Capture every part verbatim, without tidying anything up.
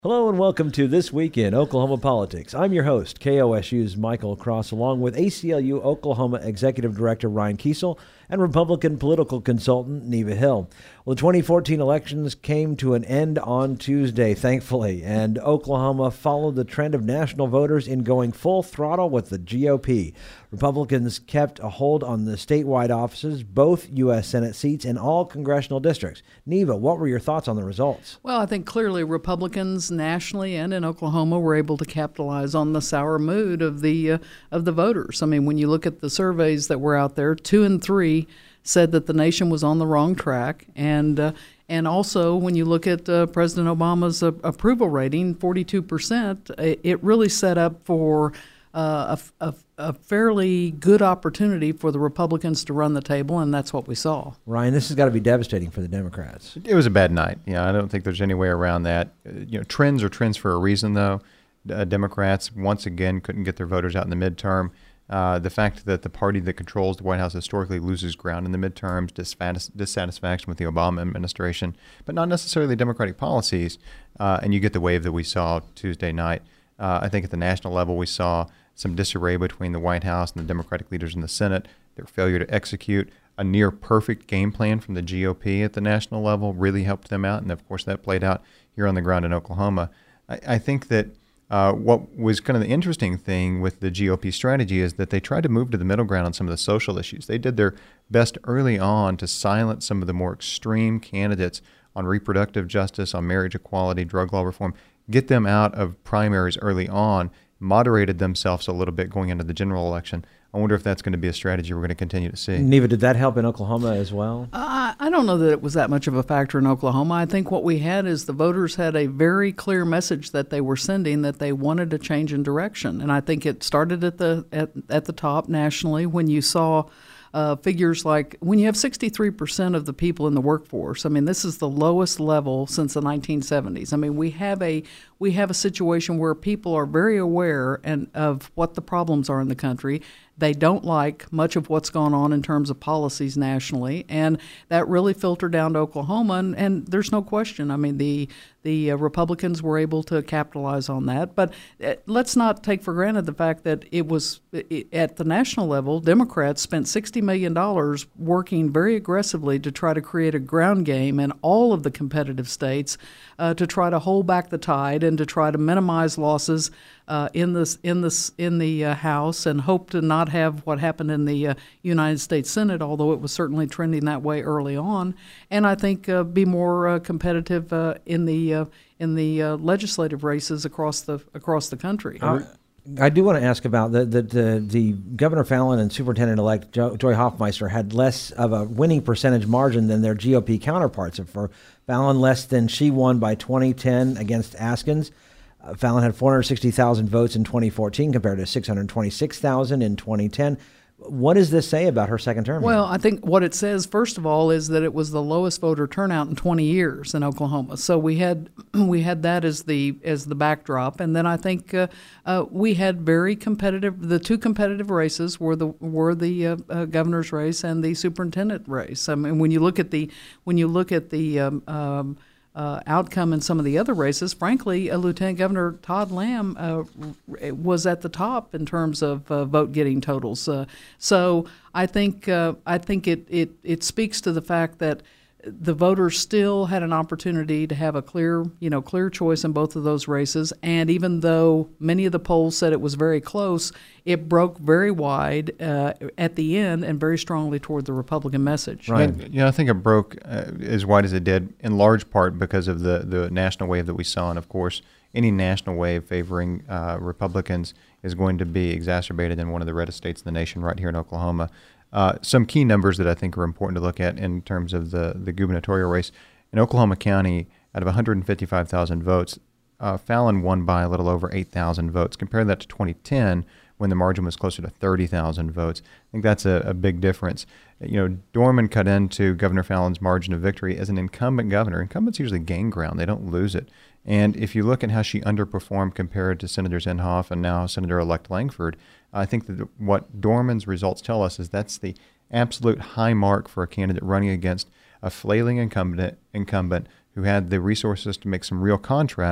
Hello and welcome to This Week in Oklahoma Politics. I'm your host, K O S U's Michael Cross, along with A C L U Oklahoma Executive Director Ryan Kiesel and Republican political consultant Neva Hill. Well, the twenty fourteen elections came to an end on Tuesday, thankfully, and Oklahoma followed the trend of national voters in going full throttle with the G O P. Republicans kept a hold on the statewide offices, both U S Senate seats, and all congressional districts. Neva, what were your thoughts on the results? Well, I think clearly Republicans nationally and in Oklahoma were able to capitalize on the sour mood of the uh, of the voters. I mean, when you look at the surveys that were out there, two and three said that the nation was on the wrong track, and uh, and also when you look at uh, President Obama's uh, approval rating, forty-two percent, it really set up for uh, a, a, a fairly good opportunity for the Republicans to run the table, and that's what we saw. Ryan, this has got to be devastating for the Democrats. It was a bad night. You know, I don't think there's any way around that. Uh, you know, trends are trends for a reason, though. Uh, Democrats once again couldn't get their voters out in the midterm. Uh, the fact that the party that controls the White House historically loses ground in the midterms, dissatis- dissatisfaction with the Obama administration, but not necessarily Democratic policies, uh, and you get the wave that we saw Tuesday night. Uh, I think at the national level we saw some disarray between the White House and the Democratic leaders in the Senate, their failure to execute a near-perfect game plan from the G O P at the national level really helped them out, and of course that played out here on the ground in Oklahoma. I, I think that Uh, what was kind of the interesting thing with the G O P strategy is that they tried to move to the middle ground on some of the social issues. They did their best early on to silence some of the more extreme candidates on reproductive justice, on marriage equality, drug law reform, get them out of primaries early on, moderated themselves a little bit going into the general election. I wonder if that's going to be a strategy we're going to continue to see. Neva, did that help in Oklahoma as well? Uh, I don't know that it was that much of a factor in Oklahoma. I think what we had is the voters had a very clear message that they were sending, that they wanted a change in direction. And I think it started at the at, at the top nationally when you saw Uh, figures like when you have sixty-three percent of the people in the workforce. I mean, this is the lowest level since the nineteen seventies. I mean, we have a we have a situation where people are very aware and of what the problems are in the country. They don't like much of what's gone on in terms of policies nationally, and that really filtered down to Oklahoma. And, and there's no question. I mean, the the uh, Republicans were able to capitalize on that. But uh, let's not take for granted the fact that it was it, at the national level, Democrats spent sixty million dollars working very aggressively to try to create a ground game in all of the competitive states uh, to try to hold back the tide and to try to minimize losses uh, in this in this in the uh, House, and hope to not have what happened in the uh, United States Senate, although it was certainly trending that way early on. And I think uh, be more uh, competitive uh, in the uh, in the uh, legislative races across the across the country. Uh, I do want to ask about the the, the, the Governor Fallin and Superintendent-elect jo- Joy Hoffmeister had less of a winning percentage margin than their G O P counterparts. For Fallin, less than she won by twenty ten against Askins. Uh, Fallin had four hundred sixty thousand votes in twenty fourteen compared to six hundred twenty-six thousand in twenty ten. What does this say about her second term? Well, I think what it says, first of all, is that it was the lowest voter turnout in twenty years in Oklahoma. So we had we had that as the as the backdrop, and then I think uh, uh, we had very competitive. The two competitive races were the were the uh, uh, governor's race and the superintendent race. I mean, when you look at the when you look at the um, um, Uh, outcome in some of the other races, frankly, uh, Lieutenant Governor Todd Lamb uh, was at the top in terms of uh, vote-getting totals. Uh, so I think uh, I think it, it it speaks to the fact that the voters still had an opportunity to have a clear, you know, clear choice in both of those races. And even though many of the polls said it was very close, it broke very wide uh, at the end and very strongly toward the Republican message. Right. And, you know, I think it broke uh, as wide as it did in large part because of the, the national wave that we saw. And, of course, any national wave favoring uh, Republicans is going to be exacerbated in one of the reddest states in the nation, right here in Oklahoma. Uh, some key numbers that I think are important to look at in terms of the, the gubernatorial race. In Oklahoma County, out of one hundred fifty-five thousand votes, uh, Fallin won by a little over eight thousand votes. Compare that to twenty ten, when the margin was closer to thirty thousand votes. I think that's a, a big difference. You know, Dorman cut into Governor Fallin's margin of victory as an incumbent governor. Incumbents usually gain ground. They don't lose it. And if you look at how she underperformed compared to Senators Inhofe and now Senator-elect Langford, I think that what Dorman's results tell us is that's the absolute high mark for a candidate running against a flailing incumbent, incumbent who had the resources to make some real contrast,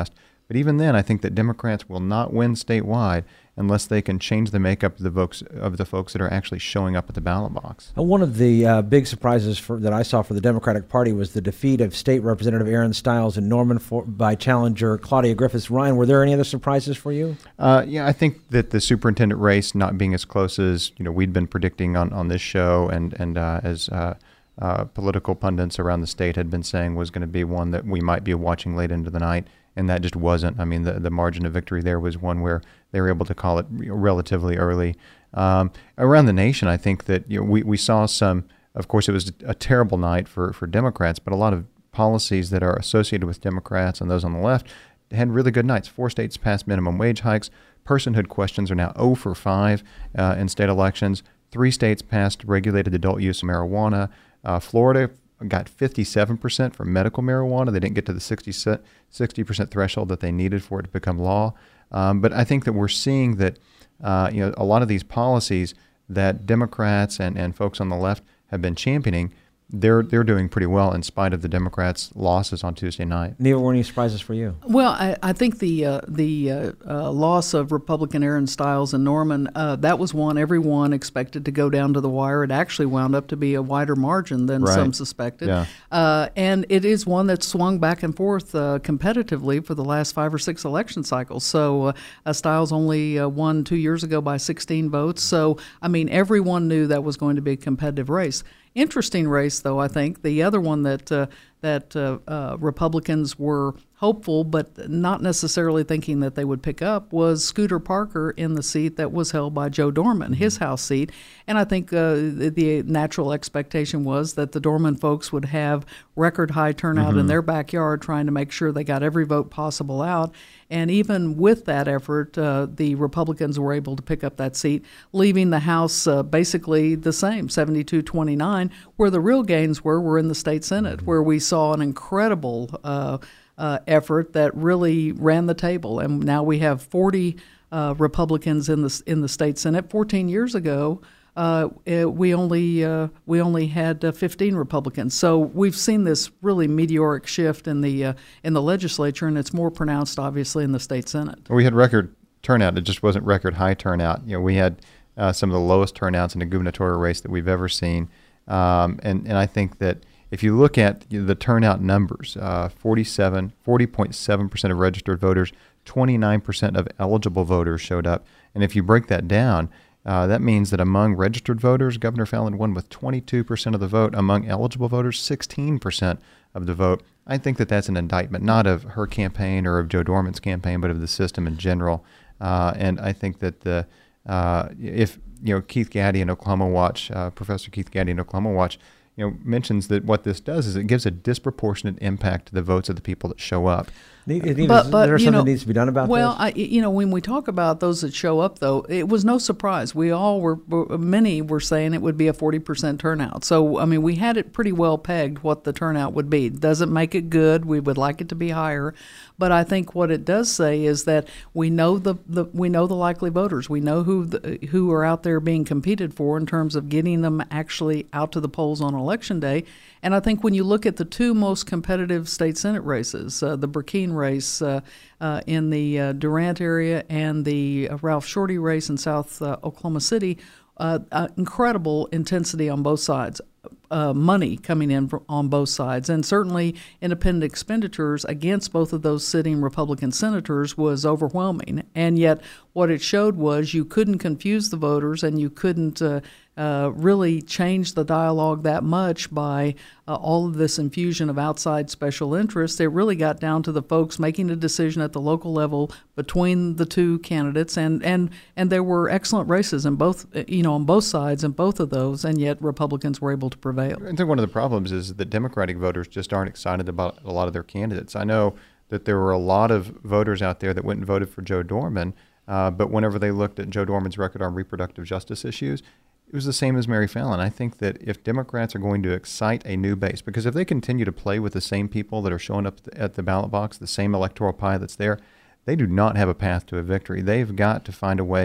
But even then, I think that Democrats will not win statewide unless they can change the makeup of the folks of the folks that are actually showing up at the ballot box. And one of the uh, big surprises for, that I saw for the Democratic Party was the defeat of State Representative Aaron Stiles in Norman for, by challenger Claudia Griffiths. Ryan, were there any other surprises for you? Uh, yeah, I think that the superintendent race not being as close as you know we'd been predicting on, on this show, and and uh, as uh, uh, political pundits around the state had been saying was going to be one that we might be watching late into the night. And that just wasn't. I mean, the, the margin of victory there was one where they were able to call it relatively early. Um, around the nation, I think that you know, we, we saw some, of course, it was a terrible night for, for Democrats, but a lot of policies that are associated with Democrats and those on the left had really good nights. Four states passed minimum wage hikes. Personhood questions are now zero for five uh, in state elections. Three states passed regulated adult use of marijuana. Uh, Florida got fifty-seven percent for medical marijuana. They didn't get to the sixty percent threshold that they needed for it to become law. Um, but I think that we're seeing that uh, you know a lot of these policies that Democrats and, and folks on the left have been championing, they're they're doing pretty well in spite of the Democrats' losses on Tuesday night. Neva, were any surprises for you? Well, I, I think the uh, the uh, uh, loss of Republican Aaron Stiles in Norman, uh, that was one everyone expected to go down to the wire. It actually wound up to be a wider margin than right. some suspected. Yeah. Uh, and it is one that's swung back and forth uh, competitively for the last five or six election cycles. So uh, Stiles only uh, won two years ago by sixteen votes. So, I mean, everyone knew that was going to be a competitive race. Interesting race, though, I think. The other one that uh, that uh, uh, Republicans were hopeful but not necessarily thinking that they would pick up was Scooter Parker in the seat that was held by Joe Dorman, his House seat. And I think uh, the, the natural expectation was that the Dorman folks would have record high turnout mm-hmm. in their backyard trying to make sure they got every vote possible out. And even with that effort, uh, the Republicans were able to pick up that seat, leaving the House uh, basically the same, seventy-two twenty-nine. Where the real gains were were in the state Senate, where we saw an incredible uh, uh, effort that really ran the table. And now we have forty uh, Republicans in the in the state Senate. fourteen years ago, uh, it, we only uh, we only had uh, fifteen Republicans. So we've seen this really meteoric shift in the uh, in the legislature, and it's more pronounced, obviously, in the state Senate. We had record turnout. It just wasn't record high turnout. You know, we had uh, some of the lowest turnouts in a gubernatorial race that we've ever seen. Um, and, and I think that if you look at you know, the turnout numbers, uh, forty-seven, forty point seven percent of registered voters, twenty-nine percent of eligible voters showed up. And if you break that down, uh, that means that among registered voters, Governor Fallin won with twenty-two percent of the vote. Among eligible voters, sixteen percent of the vote. I think that that's an indictment, not of her campaign or of Joe Dorman's campaign, but of the system in general. Uh, and I think that the uh, if you know Keith Gaddy in Oklahoma Watch, uh, Professor Keith Gaddy in Oklahoma Watch, you know, mentions that what this does is it gives a disproportionate impact to the votes of the people that show up. But, but, there something know, that needs to be done about well, this? Well, you know, when we talk about those that show up, though, it was no surprise. We all were, many were saying it would be a forty percent turnout. So, I mean, we had it pretty well pegged what the turnout would be. It doesn't make it good. We would like it to be higher. But I think what it does say is that we know the, the we know the likely voters. We know who the, who are out there being competed for in terms of getting them actually out to the polls on Election Day. And I think when you look at the two most competitive state Senate races, uh, the Burkeen race uh, uh, in the uh, Durant area and the uh, Ralph Shorty race in South uh, Oklahoma City, uh, uh, incredible intensity on both sides. Uh, money coming in from, on both sides. And certainly independent expenditures against both of those sitting Republican senators was overwhelming. And yet what it showed was you couldn't confuse the voters and you couldn't uh, uh, really change the dialogue that much by uh, all of this infusion of outside special interests. It really got down to the folks making a decision at the local level between the two candidates. And, and, and there were excellent races in both, you know, on both sides in both of those, and yet Republicans were able to prevail. I think one of the problems is that Democratic voters just aren't excited about a lot of their candidates. I know that there were a lot of voters out there that went and voted for Joe Dorman, uh, but whenever they looked at Joe Dorman's record on reproductive justice issues, it was the same as Mary Fallin. I think that if Democrats are going to excite a new base, because if they continue to play with the same people that are showing up at the ballot box, the same electoral pie that's there, they do not have a path to a victory. They've got to find a way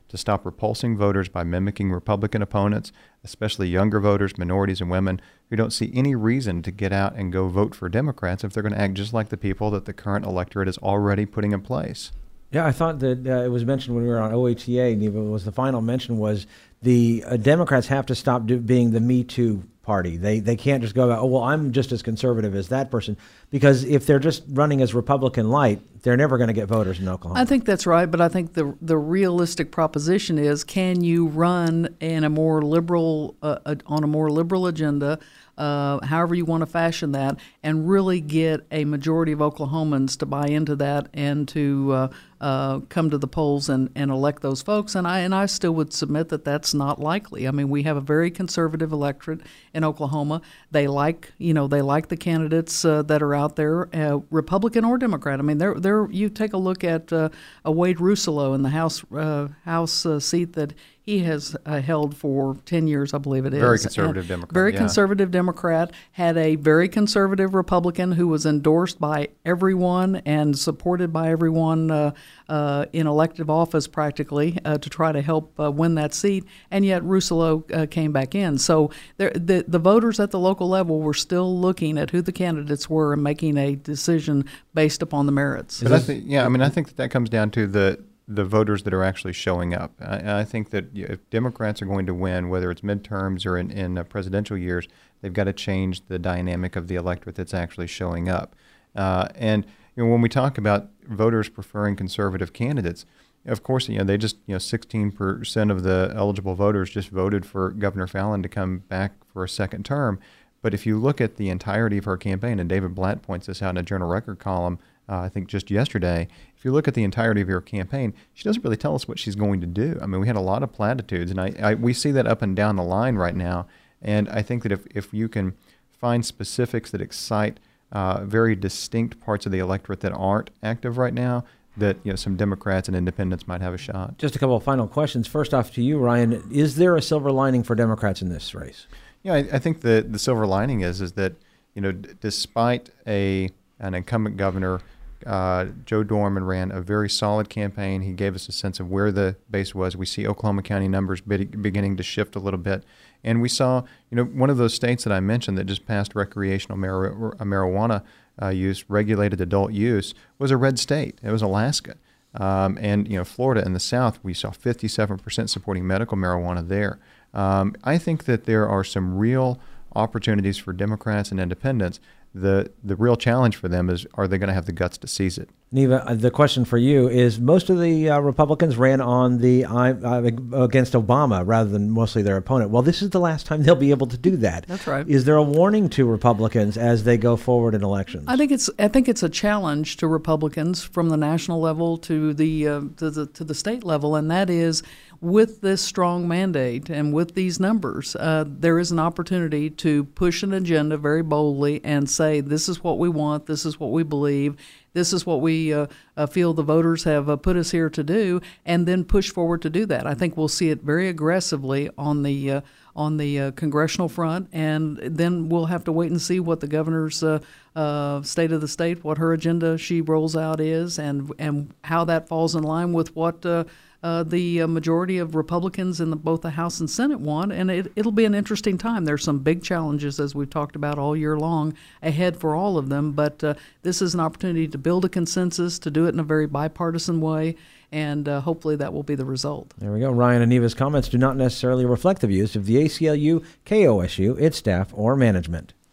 to stop repulsing voters by mimicking Republican opponents, especially younger voters, minorities, and women who don't see any reason to get out and go vote for Democrats if they're going to act just like the people that the current electorate is already putting in place. Yeah, I thought that uh, it was mentioned when we were on O A T A, Neva, was the final mention was the uh, Democrats have to stop do, being the Me Too party. They they can't just go, oh, well, I'm just as conservative as that person, because if they're just running as Republican light, they're never going to get voters in Oklahoma. I think that's right, but I think the the realistic proposition is, can you run in a more liberal uh, uh, on a more liberal agenda, uh, however you want to fashion that, and really get a majority of Oklahomans to buy into that and to uh, uh, come to the polls and, and elect those folks. And I and I still would submit that that's not likely. I mean, we have a very conservative electorate in Oklahoma. They like, you know, they like the candidates uh, that are out there, uh, Republican or Democrat. I mean, they're they're you take a look at uh, a Wade Russolo in the House uh, House uh, seat that he has uh, held for ten years, I believe it is. Very conservative and Democrat. Very yeah. conservative Democrat, had a very conservative Republican who was endorsed by everyone and supported by everyone uh, uh, in elective office practically uh, to try to help uh, win that seat, and yet Russolo uh, came back in. So there, the, the voters at the local level were still looking at who the candidates were and making a decision based upon the merits. But I think, yeah, I mean, I think that, that comes down to the the voters that are actually showing up. I, I think that if Democrats are going to win, whether it's midterms or in, in uh, presidential years, they've got to change the dynamic of the electorate that's actually showing up. Uh, and you know, when we talk about voters preferring conservative candidates, of course, you know, they just, you know, sixteen percent of the eligible voters just voted for Governor Fallin to come back for a second term. But if you look at the entirety of her campaign, and David Blatt points this out in a Journal Record column, uh, I think just yesterday, if you look at the entirety of her campaign, she doesn't really tell us what she's going to do. I mean, we had a lot of platitudes, and I, I we see that up and down the line right now. And I think that if, if you can find specifics that excite uh, very distinct parts of the electorate that aren't active right now, that, you know, some Democrats and independents might have a shot. Just a couple of final questions. First off to you, Ryan, is there a silver lining for Democrats in this race? Yeah, I, I think the the silver lining is is that, you know, d- despite a an incumbent governor, uh, Joe Dorman ran a very solid campaign. He gave us a sense of where the base was. We see Oklahoma County numbers be- beginning to shift a little bit, and we saw, you know, one of those states that I mentioned that just passed recreational mar- marijuana uh, use, regulated adult use, was a red state. It was Alaska. Um, and, you know, Florida in the South, we saw fifty-seven percent supporting medical marijuana there. Um, I think that there are some real opportunities for Democrats and independents. The the real challenge for them is, are they going to have the guts to seize it? Neva, the question for you is, most of the uh, Republicans ran on the uh, against Obama rather than mostly their opponent. Well, this is the last time they'll be able to do that. That's right. Is there a warning to Republicans as they go forward in elections? I think it's I think it's a challenge to Republicans from the national level to the uh, to the to the state level, and that is, with this strong mandate and with these numbers, uh, there is an opportunity to push an agenda very boldly and say, this is what we want, this is what we believe, this is what we uh, uh, feel the voters have uh, put us here to do, and then push forward to do that. I think we'll see it very aggressively on the uh, on the uh, congressional front, and then we'll have to wait and see what the governor's uh, uh, state of the state, what her agenda she rolls out is, and and how that falls in line with what uh, uh, the uh, majority of Republicans in the, both the House and Senate want. And it, it'll be an interesting time. There's some big challenges, as we've talked about all year long, ahead for all of them. But uh, this is an opportunity to build a consensus, to do it in a very bipartisan way, and uh, hopefully that will be the result. There we go. Ryan and Neva's comments do not necessarily reflect the views of the A C L U, K O S U, its staff, or management.